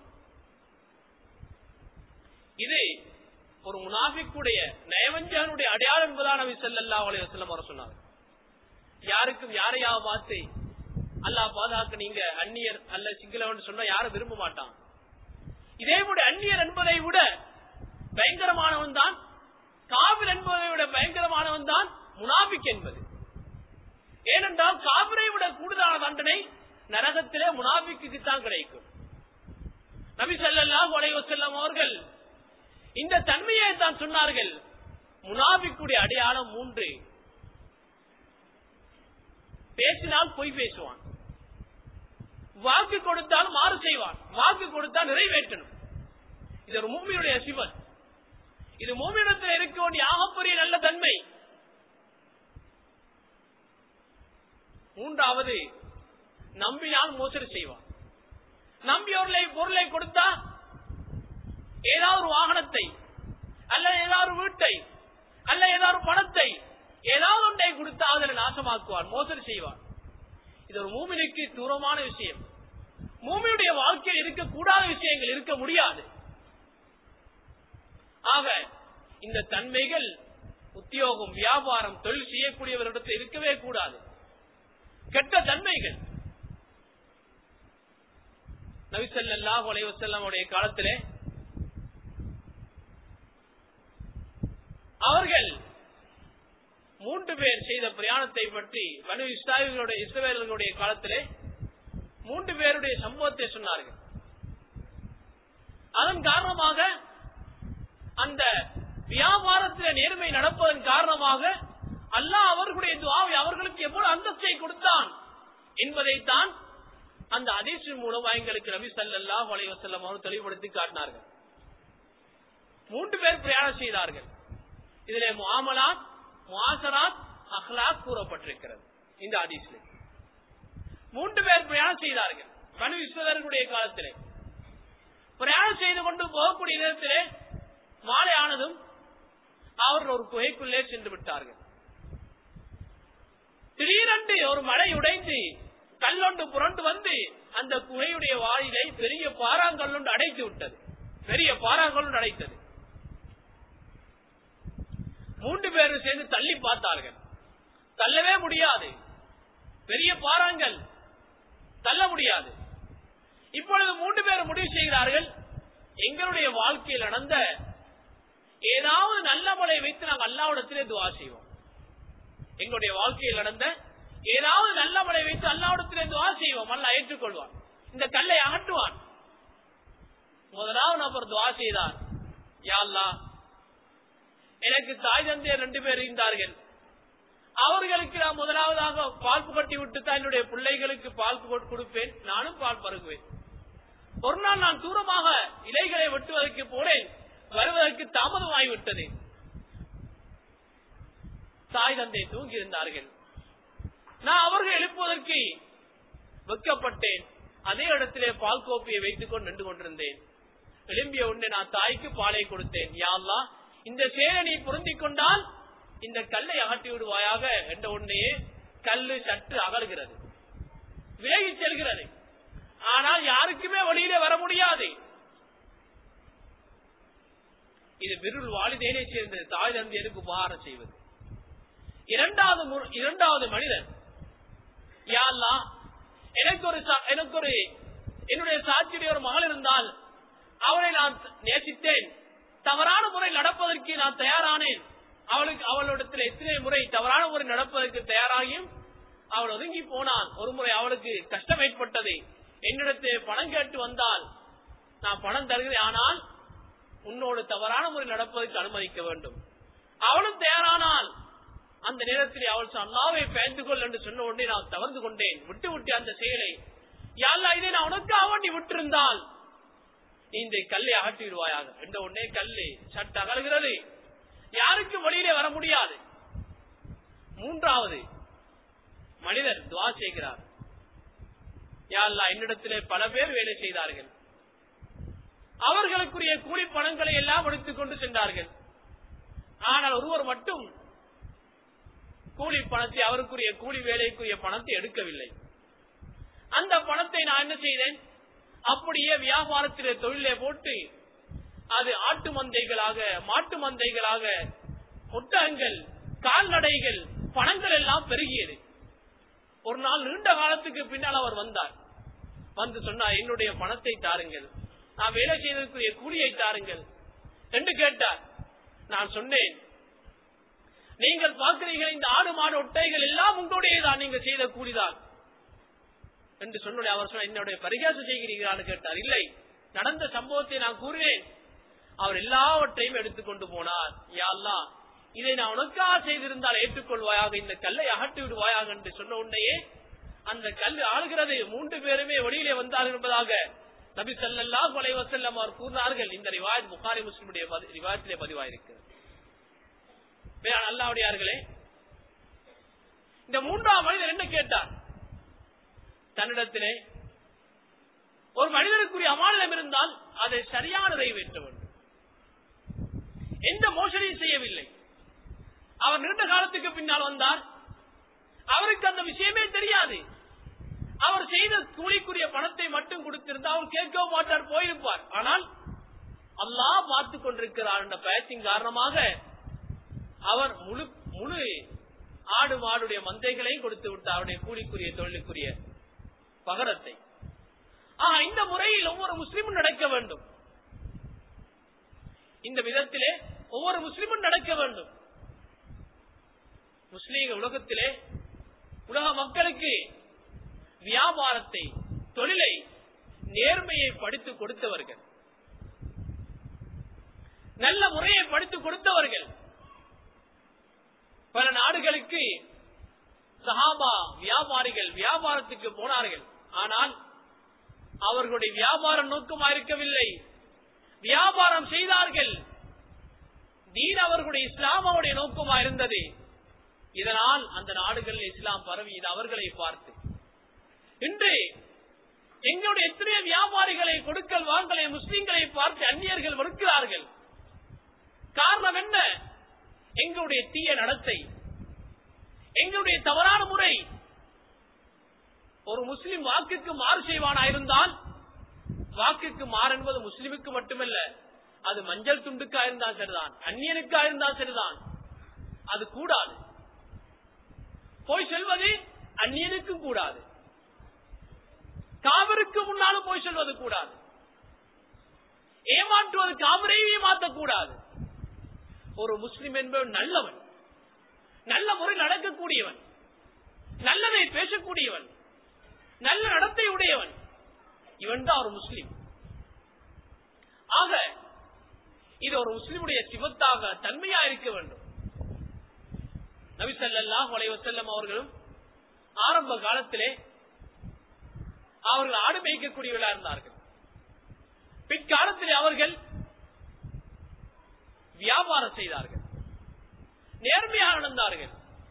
Speaker 1: இது ஒரு முனாஃபிக்குடைய நயவஞ்சகனுடைய அடையாளம் என்பதாக நபி ஸல்லல்லாஹு அலைஹி வஸல்லம் அவர் சொன்னார். யாருக்கும் யாரையாவது பார்த்து அல்லாஹ் பாதுகாக்க நீங்க அந்நியர் அல்ல சிங்களவன் சொன்னா யாரும் விரும்ப மாட்டான். இதே விட அந்நியர் என்பதை விட பயங்கரமானவன் தான், காபிர் என்பதை விட பயங்கரமானவன் தான் முனாஃபிக் என்பது. ஏனென்றால் காபிரை விட கூடுதலான தண்டனை நரகத்திலே முனாஃபிக்கு தான் கிடைக்கும். நபி ஸல்லல்லாஹு அலைஹி வஸல்லம் அவர்கள் இந்த தன்மையை தான் சொன்னார்கள். முனாஃபிக்குடைய அடையாளம் மூன்று. பேசினால் பொய் பேசுவான், வாக்கு கொடுத்தால் மாறு செய்வான், வாக்கு கொடுத்தால் நிறைவேற்றணும். இது ஒரு மூமியுடைய சிவன். இது மூமியிடத்தில் இருக்க வேண்டிய ஆகப்பெரிய நல்ல தன்மை. மூன்றாவது, நம்பினால் மோசடி செய்வான். நம்பியவர்களை பொருளை கொடுத்தா ஏதாவது ஒரு வாகனத்தை அல்ல ஏதாவது வீட்டை அல்ல ஏதாவது பணத்தை ஏதாவது ஒன்றை கொடுத்தா அதில் நாசமாக்குவான், மோசடி செய்வான். இது ஒரு மூமினுக்கு தூரமான விஷயம். மூமியுடைய வாழ்க்கையில் இருக்கக்கூடாத விஷயங்கள் இருக்க முடியாது. ஆக இந்த தன்மைகள் உத்தியோகம், வியாபாரம், தொழில் செய்யக்கூடியவர்களிடத்தில் இருக்கவே கூடாது. கெட்ட தன்மைகள். நபி ஸல்லல்லாஹு அலைஹி வஸல்லம் உடைய காலத்திலே அவர்கள் மூன்று பேர் செய்த பிரயாணத்தை பற்றி பனு இஸ்ராயீலுடைய இஸ்ரவேலர்களுடைய காலத்திலே மூன்று பேருடைய சம்பவத்தை சொன்னார்கள். அதன் காரணமாக அந்த வியாபாரத்தில் நேர்மை நடப்பதன் காரணமாக அல்லாஹ் அவர்களுடைய துஆவை அவர்களுக்கு எவ்வளவு அந்தஸ்தை கொடுத்தான் என்பதைத்தான் அந்த ஹதீஸின் மூலம் எங்களுக்கு நபி ஸல்லல்லாஹு அலைஹி வஸல்லம் அவர்கள் தெளிவுபடுத்தி காட்டினார்கள். மூன்று பேர் பிரயாணம் செய்தார்கள். இதிலே முஆமலாத், முஆசராத், அக்லாக் கூறப்பட்டிருக்கிறது. இந்த ஹதீஸிலே மூன்று பேர் பிரயாணம் செய்தார்கள். பனு இஸ்ரவேலர்களுடைய காலத்திலே பிரயாணம் செய்து கொண்டு போகக்கூடிய நேரத்திலே மாலை ஆனதும் அவர்கள் ஒரு குகைக்குள்ளே சென்று விட்டார்கள். திடீரென்று ஒரு மழை உடைந்து கல்லொண்டு புரண்டு வந்து அந்த குகையுடைய வாயிலை பெரிய பாறாங்கல்லொண்டு அடைத்து விட்டது. பெரிய பாறாங்கல்லொண்டு அடைத்தது. மூன்று பேரும் சேர்ந்து தள்ளி பார்த்தார்கள். தள்ளவே முடியாது, பெரிய பாறாங்கல், தள்ள முடியாது. இப்பொழுது மூன்று பேர் முடிவு செய்கிறார்கள், எங்களுடைய வாழ்க்கையில் நடந்த ஏதாவது நல்ல முறை வைத்து நாங்கள் அல்லாஹ்விடத்திலே துஆ செய்வோம். எங்களுடைய வாழ்க்கையில் நடந்த ஏதாவது நல்ல முறை வைத்து அல்லாஹ்விடத்திலே துஆ செய்வோம், அல்லாஹ் ஏற்றுக்கொள்வான், இந்த கல்லை அகற்றுவான். முதலாவது நபர் துஆ செய்தார், யா அல்லாஹ், எனக்கு தாய் தந்தையர் ரெண்டு பேர் இருந்தார்கள், அவர்களுக்கு நான் முதலாவதாக பால் புகட்டி விட்டு தான் என்னுடைய பிள்ளைகளுக்கு பால் கொடுப்பேன், நானும் பால் பருகுவேன். ஒரு நாள் நான் தூரமாக இலைகளை வெட்டுவதற்கு போனேன், வருவதற்கு தாமதமாகிவிட்டது. தாய் தந்தை தூங்கி இருந்தார்கள். நான் அவர்கள் எழுப்புவதற்கு வெட்கப்பட்டேன். அதே இடத்திலே பால் கோப்பையை வைத்துக் கொண்டு நின்று கொண்டிருந்தேன். எழும்பிய உடனே நான் தாய்க்கு பாலை கொடுத்தேன். யா அல்லாஹ், இந்த செயலை நீ பொருந்திக் கொண்டால் இந்த கல்லை அகற்றி விடுவாயாக என்ற உடனே கல்லு சற்று அகல்கிறது, விலகி செல்கிறது. ஆனால் யாருக்குமே வெளியிலே வர முடியாது. இது பிருல் வாலிதைனை சேர்ந்தது, தாய் தந்தையருக்கு உபகாரம் செய்வது. இரண்டாவது இரண்டாவது மனிதன், யா அல்லாஹ், எனக்கு ஒரு எனக்கு ஒரு என்னுடைய சாட்சியுடைய ஒரு மகள் இருந்தால் அவளை நான் நேசித்தேன், தவறான முறை நடப்பதற்கு நான் தயாரானேன். அவளுக்கு அவளிடத்தில் எத்தனை முறை தவறான முறை நடப்பதற்கு தயாராகியும் அவள் ஒதுங்கி போனான். ஒரு முறை அவளுக்கு கஷ்டம் ஏற்பட்டது, என்னிடத்தில் பணம் கேட்டு வந்தால் நான் பணம் தருகிறேன், ஆனால் உன்னோடு தவறான முறை நடப்பதற்கு அனுமதிக்க வேண்டும். அவளும் தயாரானால் அந்த நேரத்தில் அவள் அல்லாஹ்வை பயந்து கொள் என்று சொன்ன உடனே நான் தவறு கொண்டேன், விட்டு விட்டு அந்த செயலை. யா அல்லாஹ், இதை நான் உனக்காக நீ விட்டிருந்தால் நீ இந்த கல்லை அகற்றி விடுவாயாக என்ற உடனே கல்லு சட்டு அகல்கிறது, யாருக்கும் வெளியிலே வர முடியாது. மூன்றாவது மனிதர் துஆ செய்கிறார், யா அல்லாஹ், என்னிடத்திலே பல பேர் வேலை செய்தார்கள், அவர்களுக்குரிய கூலி பணங்களை எல்லாம் எடுத்துக் கொண்டு சென்றார்கள், ஆனால் ஒருவர் மட்டும் கூலி பணத்தை, அவருக்குரிய கூலி வேலைக்குரிய பணத்தை எடுக்கவில்லை. அந்த பணத்தை நான் என்ன செய்தேன், அப்படியே வியாபாரத்திலே தொழிலே போட்டு அது ஆட்டு மந்தைகளாக, மாட்டு மந்தைகளாக, ஒட்டகங்கள், கால்நடைகள், பணங்கள் எல்லாம் பெருகியது. ஒரு நாள் நீண்ட காலத்துக்கு பின்னால் அவர் வந்தார். வந்து சொன்னார், என்னுடைய பணத்தை தாருங்கள், நான் வேலை செய்ததற்குரிய கூலியை தாருங்கள் என்று கேட்டார். நான் சொன்னேன், நீங்கள் பார்க்கிறீர்கள், இந்த ஆடு மாடு ஒட்டைகள் எல்லாம் உங்களுடையதான், நீங்க செய்த கூலிதான் என்று சொன்ன. அவர் சொன்ன, என்னுடைய பரிகாசம் செய்கிறீர்களான்னு கேட்டார். இல்லை, நடந்த சம்பவத்தை நான் கூறினேன். அவர் எல்லாவற்றையும் எடுத்துக்கொண்டு போனார். யா அல்லாஹ், இதை நான் உனக்காக செய்திருந்தால் ஏற்றுக்கொள்வாயாக, இந்த கல்லை அகற்றி விடுவாயாக என்று சொன்ன உடனேயே அந்த கல் ஆளுகிறது. மூன்று பேருமே வெளியிலே வந்தார்கள் என்பதாக நபி ஸல்லல்லாஹு அலைஹி வஸல்லம் அவர் கூறினார்கள். இந்த ரிவாயத் புகாரி முஸ்லிமுடைய ரிவாயத்திலே பதிவாயிருக்கிறது. அல்லாஹ்வுடையார்களே, இந்த மூன்றாம் மனிதர் என்ன கேட்டார், தன்னிடத்திலே ஒரு மனிதனுக்குரிய அமானிதம் இருந்தால் அதை சரியான நிறைவேற்ற வேண்டும், எந்த மோசடியும் செய்யவில்லை. அவர் நீண்ட காலத்துக்கு பின்னால் வந்தார், அவருக்கு அந்த விஷயமே தெரியாது. அவர் செய்த கூலிக்குரிய பணத்தை மட்டும் கொடுத்திருந்தால் அவர் கேட்கவும் மாட்டார், போயிருப்பார். ஆனால் அல்லாஹ் பார்த்துக் கொண்டிருக்கிறார் என்ற பயத்தின் காரணமாக அவர் முழு முழு ஆடு மாடுடைய மந்தைகளையும் கொடுத்து விட்டார், அவருடைய கூலிக்குரிய தொழிலுக்குரிய பகரத்தை. ஆஹ், இந்த முறையில் ஒவ்வொரு முஸ்லிமும் நடக்க வேண்டும். இந்த விதத்திலே ஒவ்வொரு முஸ்லிமும் நடக்க வேண்டும். முஸ்லீம் உலகத்திலே உலக மக்களுக்கு வியாபாரத்தை, தொழிலை, நேர்மையை படித்து கொடுத்தவர்கள், நல்ல முறையை படித்து கொடுத்தவர்கள். பல நாடுகளுக்கு சஹாபா வியாபாரிகள் வியாபாரத்துக்கு போனார்கள். ஆனால் அவர்களுடைய வியாபாரம் நோக்கமாக இருக்கவில்லை, வியாபாரம் செய்தார்கள். தீன் அவர்களுடைய இஸ்லாம் அவருடைய நோக்கமாக இருந்தது. இதனால் அந்த நாடுகளில் இஸ்லாம் பரவி இது அவர்களை பார்த்து இன்று எங்களுடைய எத்தனை வியாபாரிகளை, கொடுக்கல் வாங்கலை, முஸ்லிம்களை பார்த்து அந்நியர்கள் வெறுக்கிறார்கள். காரணம் என்ன? எங்களுடைய தீய நடத்தை, எங்களுடைய தவறான முறை. ஒரு முஸ்லிம் வாக்குக்கு மாறு செய்வானாயிருந்தால், வாக்குக்கு மாறு என்பது முஸ்லிமுக்கு மட்டுமல்ல, அது மஞ்சள் துண்டுக்கா இருந்தால் சரிதான், அந்நியனுக்கா இருந்தால் சரிதான், அது கூடாது. போய் செல்வது அந்நியனுக்கும் கூடாது, காவிருக்கு முன்னாலும் போய் செல்வது ஏமாற்றுவது கூடாது. ஏமாற்றுவதற்கு அவரையும் ஏமாற்றக்கூடாது. ஒரு முஸ்லிம் என்பவன் நல்லவன், நல்ல முறை நடக்கக்கூடியவன், நல்லதை பேசக்கூடியவன், நல்ல நடத்தை உடையவன், இவன் தான் ஒரு முஸ்லிம். ஆக இது ஒரு முஸ்லிமுடைய சிவத்தாக தன்மையா இருக்க வேண்டும். நபி ஸல்லல்லாஹு அலைஹி வஸல்லம் அவர்களும் ஆரம்ப காலத்திலே அவர்கள் ஆடு மேய்க்கக்கூடியவர்களாக இருந்தார்கள். பிற்காலத்திலே அவர்கள் வியாபாரம் செய்தார்கள், நேர்மையாக நடந்தார்கள்.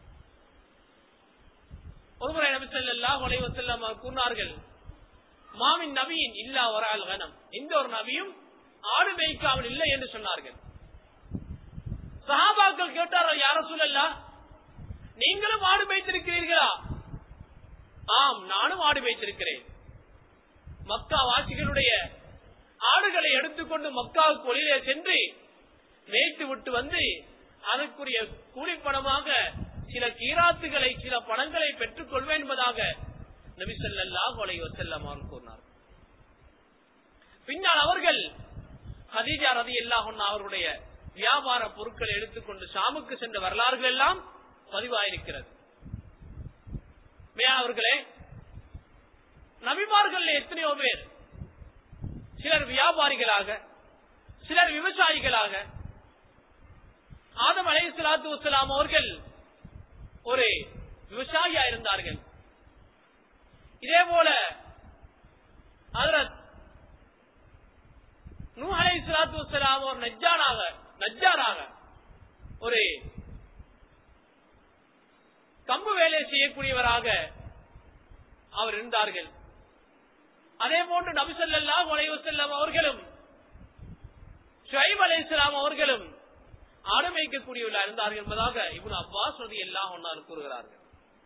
Speaker 1: ஒருமுறை நபி ஸல்லல்லாஹு அலைஹி வஸல்லம் கூறினார்கள், மாமின் நபியின் இல்லா வரால் கனம், எந்த ஒரு நபியும் ஆடு மேய்க்காமல் இல்லை என்று சொன்னார்கள். சஹாபாக்கள் கேட்டார்கள், யா ரசூலல்லாஹ், நீங்களும் ஆடு மேய்த்திருக்கிறீர்களா? ஆம், நானும் ஆடு மேய்த்திருக்கிறேன். மக்கா வாசிகளுடைய ஆடுகளை எடுத்துக்கொண்டு மக்காவுக்கு வெளியிலே சென்று மேய்த்து விட்டு வந்து அதற்குரிய கூலிப்பணமாக சில கீராத்துகளை, சில பணங்களை பெற்றுக் கொள்வேன் என்பதாக நபி ஸல்லல்லாஹு அலைஹி வஸல்லம் அவர்கள் கூறினார். பின்னால் அவர்கள் கதீஜா ரலியல்லாஹு அன்ஹா அவர்களுடைய வியாபார பொருட்களை எடுத்துக்கொண்டு ஷாமுக்கு சென்ற வரலாறுகள் எல்லாம் பதிவாயிருக்கிறது. அவர்களே, நபிமார்கள் எத்தனையோ பேர், சிலர் வியாபாரிகளாக, சிலர் விவசாயிகளாக. ஆதம் அலைஹிஸ்ஸலாத்து வஸ்ஸலாம் அவர்கள் ஒரு விவசாயியா இருந்தார்கள். இதே போல ஹஜ்ரத் நூஹ் அலைஹிஸ்ஸலாத்து வஸ்ஸலாம் ஒரு நஜ்ஜாராக நஜ்ஜாராக ஒரு கம்பு வேலை செய்யக்கூடியவராக அவர் இருந்தார்கள். அதே போன்று நபி ஸல்லல்லாஹு அலைஹி வஸல்லம் அவர்களும் ஷுஐப் அலைஹிஸ்ஸலாம் அவர்களும் ஆடு மேய்க்கக்கூடியவர்களாக இருந்தார்கள் என்பதாக இப்னு அப்பாஸ் ரலியல்லாஹு அன்ஹு கூறுகிறார்கள்.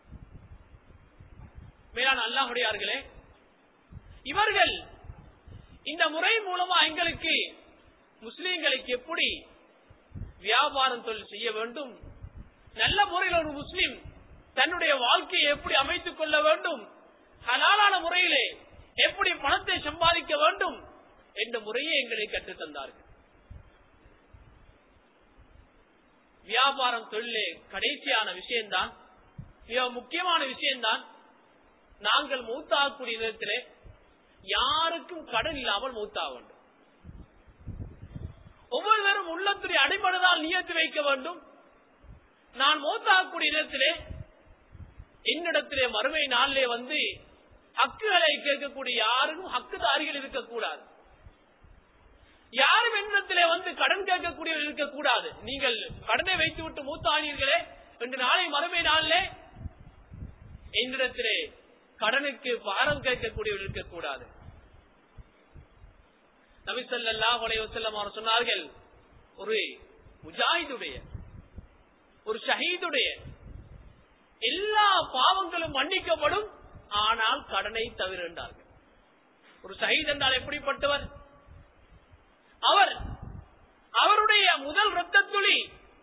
Speaker 1: மேலான அல்லாஹ்வுடையார்களே, இவர்கள் இந்த முறை மூலமா எங்களுக்கு முஸ்லிம்களுக்கு எப்படி வியாபாரம் தொழில் செய்ய வேண்டும், நல்ல முறையில் ஒரு முஸ்லிம் தன்னுடைய வாழ்க்கையை எப்படி அமைத்துக் கொள்ள வேண்டும், ஹலாலான முறையிலே எப்படி பணத்தை சம்பாதிக்க வேண்டும் என்ற முறையை எங்களுக்கு கற்றுத் தந்தார்கள். வியாபாரம் தொழிலே கடைசியான விஷயம்தான், மிக முக்கியமான விஷயம்தான். நாங்கள் மூத்தாகக்கூடிய நேரத்திலே யாருக்கும் கடன் இல்லாமல் மூத்தாக வேண்டும். ஒவ்வொருவரும் உள்ளத்துடைய அடிப்படைதான் நியத்து வைக்க வேண்டும். நான் மூத்தாகக்கூடிய நேரத்திலே என்னிடத்திலே மறுமை நாளிலே வந்து ஹக்குகளை கேட்கக்கூடிய யாருக்கும் ஹக்குதாரிகள் இருக்கக்கூடாது. யாரும் என்னிடத்திலே வந்து கடன் கேட்கக்கூடியவர்கள் இருக்கக்கூடாது. நீங்கள் கடனை வைத்து விட்டு மூத்தானீர்களே என்று நாளை மறுமை நாளிலே என்னிடத்திலே கடனுக்கு பாரம் கேட்கக்கூடியவர்கள் இருக்கக்கூடாது. நபி ஸல்லல்லாஹு அலைஹி வஸல்லம் அவர் சொன்னார்கள், ஒரு முஜாஹிதுடைய, ஒரு ஷஹீதுடைய எல்லா பாவங்களும் மன்னிக்கப்படும், ஆனால் கடனை தவிர என்றார்கள். ஒரு ஷஹீத் என்றால் எப்படிப்பட்டவர்? அவர் அவருடைய முதல் இரத்த துளி,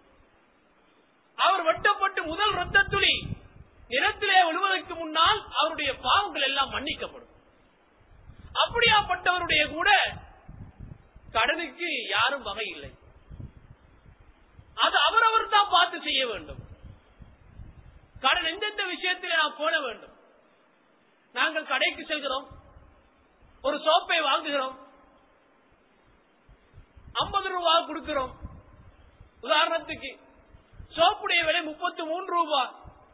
Speaker 1: அவர் வெட்டப்பட்டு முதல் இரத்த துளி நிலத்திலே விழுவதற்கு முன்னால் அவருடைய பாவங்கள் எல்லாம் மன்னிக்கப்படும். அப்படியாப்பட்டவருடைய கூட கடனுக்கு யாரும் வகை இல்லை. அது அவரவர் தான் பார்த்து செய்ய வேண்டும். கடன் எந்தெந்த விஷயத்தில் நாம் போட வேண்டும். நாங்கள் கடைக்கு செல்கிறோம், ஒரு சோப்பை வாங்குகிறோம், ஐம்பது ரூபாய் கொடுக்கிறோம். உதாரணத்துக்கு சோப்புடைய விலை முப்பத்தி மூன்று ரூபாய்.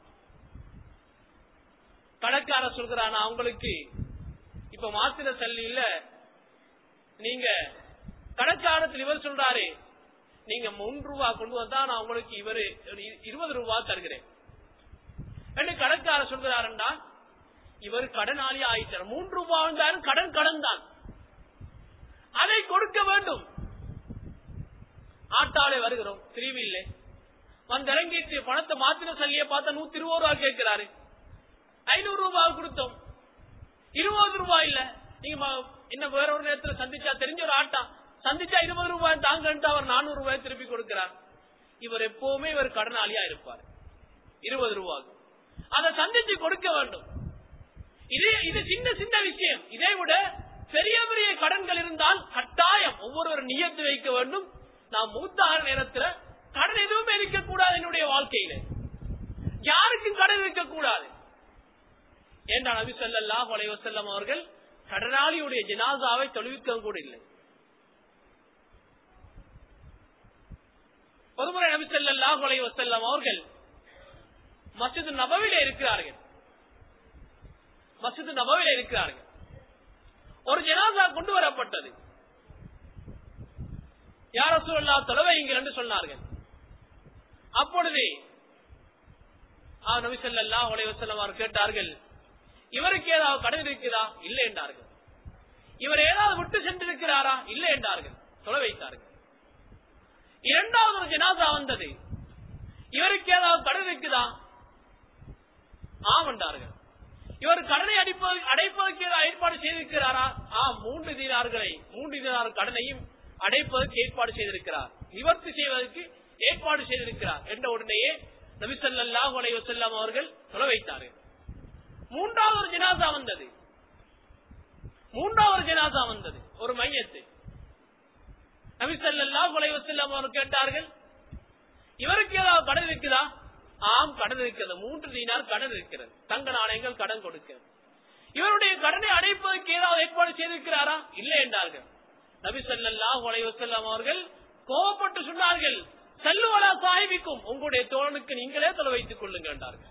Speaker 1: கடைக்கார சொல்கிறானா, உங்களுக்கு இப்ப மாத்திர சல்லி இல்ல, நீங்க கடைக்காரத்தில் இவர் சொல்றாரு, நீங்க மூன்று ரூபாய் கொண்டு வந்தா நான் உங்களுக்கு இவரு இருபது ரூபாய் தருகிறேன் என்று கடைக்கார சொல்கிறாருன்னா இவர் கடனாளி ஆயிட்டார். மூன்று ரூபாய் வந்தாலும் கடன் கடன் தான், அதை கொடுக்க வேண்டும். ஆட்டாளே வருகிறோம், திருவில்லை வந்திறங்கிட்டு பணத்தை மாத்திர சல்லிய பார்த்தா நூத்தி இருபது ரூபாய் கேட்கிறாரு. ஐநூறு ரூபாய் கொடுத்தோம், இருபது ரூபாய் இல்ல. நீங்க என்ன வேற ஒரு நேரத்தில் சந்திச்சா தெரிஞ்ச ஒரு ஆட்டா சந்திச்சா இருபது ரூபாய் தாங்கன்ட்டு அவர் நானூறு ரூபாய் திருப்பி கொடுக்கிறார். இவர் எப்பவுமே இவர் கடனாளியா இருப்பார். இருபது ரூபாய் அதை சந்திச்சு கொடுக்க வேண்டும். இது இது சின்ன சின்ன விஷயம். இதை விட பெரிய கடன்கள் இருந்தால் கட்டாயம் ஒவ்வொருவர் நியத்து வைக்க வேண்டும். நாம் மூத்தாகிற நேரத்தில் கடன் எதுவுமே இருக்கக்கூடாது. என்னுடைய வாழ்க்கையில யாருக்கும் கடன் இருக்கக்கூடாது என்றால் நபி ஸல்லல்லாஹு அலைஹி வஸல்லம் அவர்கள் கடனாளியுடைய ஜனாசாவை தொழுவிக்க கூட இல்லை. ஒருமுறை நபி ஸல்லல்லாஹு அலைஹி வஸல்லம் அவர்கள் மஸ்ஜித் நபவியிலே இருக்கிறார்கள். மஸ்ஜித் நபவியிலே இருக்கிறார்கள். ஒரு ஜனாசா கொண்டு வரப்பட்டது. யா ரசூலல்லாஹ் தொழுவையுங்கள் என்று சொன்னார்கள். அப்பொழுது நபி ஸல்லல்லாஹு அலைஹி வஸல்லம் அவர் கேட்டார்கள், இவருக்கு ஏதாவது கடன் இருக்குதா? இல்லை என்றார்கள். இவர் ஏதாவது விட்டு சென்றிருக்கிறாரா? இல்லை என்றார்கள். தொலை வைத்தார்கள். இரண்டாவது ஒரு ஜனாசா வந்தது. இவருக்கு ஏதாவது கடன் இருக்குதா? ஆம் என்றார்கள். இவர் கடனை அடிப்பது அடைப்பதற்கு ஏதாவது ஏற்பாடு செய்திருக்கிறாரா? ஆம், மூன்று தீனார்களை மூன்று தீனார் கடனையும் அடைப்பதற்கு ஏற்பாடு செய்திருக்கிறார், நிவர்த்தி செய்வதற்கு ஏற்பாடு செய்திருக்கிறார் என்ற உடனேயே நபி ஸல்லல்லாஹு அலைஹி வஸல்லம் அவர்கள் தொலை வைத்தார்கள். மூன்றாவது ஒரு ஜனாசா வந்தது. மூன்றாவது ஜனாசா வந்தது ஒரு மையத்து. நபி ஸல்லல்லாஹு அலைஹி வஸல்லம் அவர்கள் கேட்டார்கள், இவருக்கு ஏதாவது கடன் இருக்குதா? ஆம், கடன் இருக்கிறது. மூன்று தீனார் கடன் இருக்கிறது. தங்க நாணயங்கள் கடன் கொடுக்கிறது. இவருடைய கடனை அடைப்பதற்கு ஏதாவது ஏற்பாடு செய்திருக்கிறாரா? இல்லை என்றார்கள். நபி ஸல்லல்லாஹு அலைஹி வஸல்லம் அவர்கள் கோபப்பட்டு சொன்னார்கள், சல்லு அலா சாஹிபிக்கும், உங்களுடைய தோழனுக்கு நீங்களே தொலை வைத்துக் கொள்ளுங்கள் என்றார்கள்.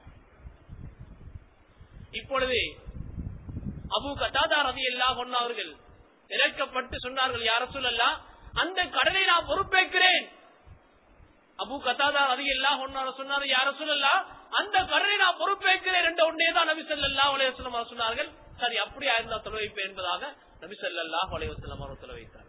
Speaker 1: இப்பொழுது அபூ கதாதா ரலியல்லாஹு அன்ஹு அவர்கள் இறக்கப்பட்டு சொன்னார்கள், யா ரசூலல்லாஹ், அந்த கடனை நான் பொறுப்பேற்கிறேன். அபூ கதாதா ரலியல்லாஹு அன்ஹு சொன்னார், யா ரசூலல்லாஹ், அந்த கடனை நான் பொறுப்பேற்கிறேன் என்ற உடனே தான் நபி ஸல்லல்லாஹு அலைஹி வஸல்லம் சொன்னார்கள், சரி அப்படியா இருந்தால் தொலை வைப்பேன் என்பதாக நபி ஸல்லல்லாஹு அலைஹி வஸல்லம் அவர்கள் தொலை வைத்தார்.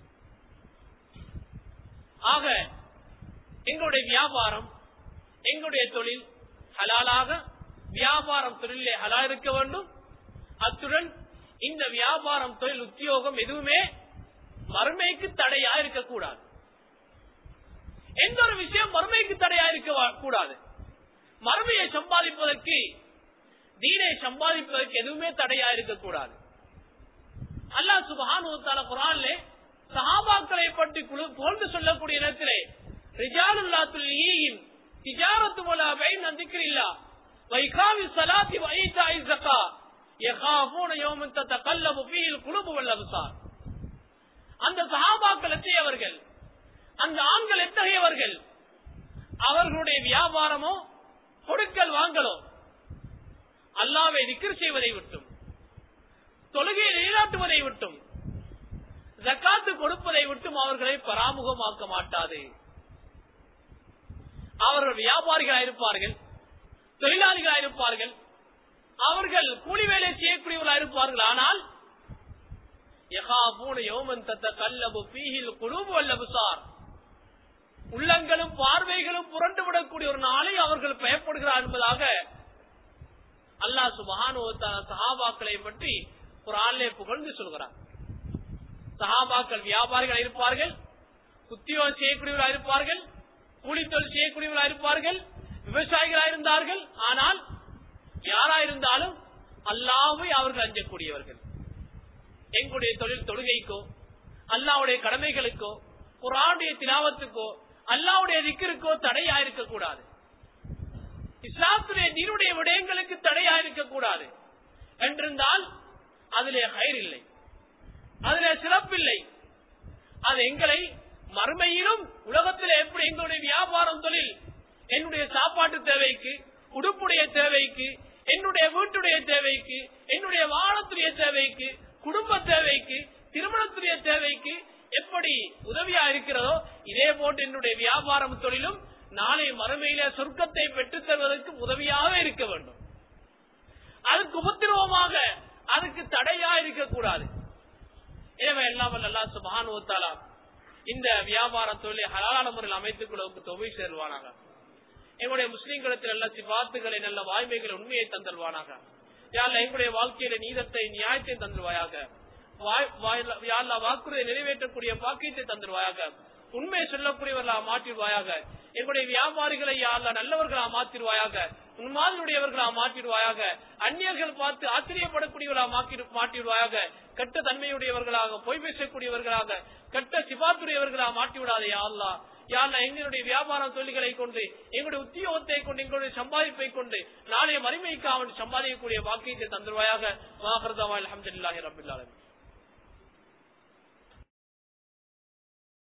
Speaker 1: ஆக எங்களுடைய வியாபாரம், எங்களுடைய தொழில் ஹலாலாக, வியாபாரம் தொழிலே ஹலால் இருக்க வேண்டும். அத்துடன் இந்த வியாபாரம் தொழில் உத்தியோகம் எதுவுமே மறுமைக்கு தடையா இருக்கக்கூடாது. எந்த ஒரு விஷயம் மறுமைக்கு தடையா இருக்க கூடாது. மறுமையை சம்பாதிப்பதற்கு, தீனை சம்பாதிப்பதற்கு எதுவுமே தடையா இருக்கக்கூடாது. அல்லாஹ் சுப்ஹானஹு வ தஆலா குர்ஆனிலே சஹாபாக்களை பற்றி புகழ்ந்து சொல்லக்கூடிய நேரத்திலே, ரிஜாலுல் லா துல்ஹீஹிம் திஜாரத்து வலா பைன் அன் திக்ரில்லாஹ் வ இகாமிஸ் ஸலாத்தி வ ஈதாஇஸ் ஸகா யகாஃபூன யௌமன் ததகல்லபு ஃபீஹில் குலூபு வல் அப்சார். அந்த சஹாபாக்கள் எத்தகையவர்கள், அந்த ஆண்கள் எத்தகையவர்கள், அவர்களுடைய வியாபாரமோ கொடுக்கல் வாங்கலோ அல்லாஹ்வை திக்ர் செய்வதை விட்டும், தொழுகையை நிலைநாட்டுவதை விட்டும், ஜக்காத்து கொடுப்பதை விட்டும் அவர்களை பராமுகமாக்க மாட்டாது. அவர்கள் வியாபாரிகளாயிருப்பார்கள், தொழிலாளிகளாயிருப்பார்கள், அவர்கள் கூலி வேலை செய்யக்கூடியவர்களாக இருப்பார்கள். ஆனால் உள்ளங்களும் பார்வைகளும் புரண்டு விடக்கூடிய ஒரு நாளை அவர்கள் பயப்படுகிறார் என்பதாக அல்லாஹ் சுப்ஹானஹு வ தஆலா சஹாபாக்களை பற்றி குர்ஆனிலே புகழ்ந்து சொல்கிறார். சஹாபாக்கள் வியாபாரிகள் இருப்பார்கள், உத்தியோகம் செய்யக்கூடியவர்களாக இருப்பார்கள், கூலி தொழில் செய்யக்கூடியவர்களாக இருப்பார்கள், விவசாயிகளாக இருந்தார்கள். ஆனால் யாராயிருந்தாலும் அல்லாஹ்வை அவர்கள் அஞ்சக்கூடியவர்கள். எங்களுடைய தொழில் தொழுகைக்கோ, அல்லாஹ்வுடைய கடமைகளுக்கோ, குர்ஆனுடைய திலாவத்துக்கோ, அல்லாஹ்வுடைய திக்ருக்கோ தடையா இருக்க கூடாது. இஸ்லாத்துடைய தீனுடைய விடயங்களுக்கு தடையா இருக்க கூடாது என்றிருந்தால் அதிலே ஹைர் இல்லை, அதிலே சிறப்பில்லை. அது எங்களை மறுமையிலும் உலகத்தில் எப்படி எங்களுடைய வியாபாரம் தொழில் என்னுடைய சாப்பாட்டு தேவைக்கு, உடுப்புடைய தேவைக்கு, என்னுடைய வீட்டுடைய தேவைக்கு, என்னுடைய வாழத்துடைய தேவைக்கு, குடும்ப தேவைக்கு, திருமணத்துடைய தேவைக்கு எப்படி உதவியா இருக்கிறதோ இதே போன்று என்னுடைய வியாபாரம் தொழிலும் நாளை மறுமையிலே சொர்க்கத்தை பெற்றுத் தருவதற்கு உதவியாக இருக்க வேண்டும். அதுக்கு உபத்திரவமாக, அதுக்கு தடையா இருக்கக்கூடாது. எனவே எல்லாம் அல்லாஹ் சுப்ஹானஹு வ தஆலா இந்த வியாபார தொழிலை ஹலாலான முறையில் அமைத்துக் கொள்வதற்கு தௌஃபீக் செய்வானாக. எங்களுடைய முஸ்லிம்களிடத்தில் நல்ல சிபாத்துகளை, நல்ல வாய்மைகளை, உண்மையை தந்தல்வானாக. யா அல்லாஹ் எங்களுடைய வாழ்க்கையில நீதத்தை, நியாயத்தை தந்துருவாயாக. வாக்குறுதியை நிறைவேற்றக்கூடிய பாக்கியத்தை தந்துருவாயாக. உண்மையை சொல்லக்கூடியவர்களாக மாற்றிடுவாயாக. எங்களுடைய வியாபாரிகளை யா அல்லாஹ் நல்லவர்களாக மாற்றிடுவாயாக. முன்மாதிரியுடையவர்களா மாற்றிடுவாயாக. அந்நியர்கள் பார்த்து ஆச்சரியப்படக்கூடியவர்களா மாற்றிடுவாயாக. கெட்ட தன்மையுடையவர்களாக, பொய் பேசக்கூடியவர்களாக, கெட்ட சிபாத்துடையவர்களாக மாற்றிவிடாதே யா அல்லாஹ். யா அல்லாஹ், எங்களுடைய வியாபார தொழில்களை கொண்டு, எங்களுடைய உத்தியோகத்தை கொண்டு, எங்களுடைய சம்பாதிப்பை கொண்டு நாளைய மறுமைக்கு அவன் சம்பாதிக்கக்கூடிய வாக்கியத்தை தந்துருவாயாக. வாஹர்தவா அல்ஹம்துலில்லாஹி ரப்பில் ஆலமீன்.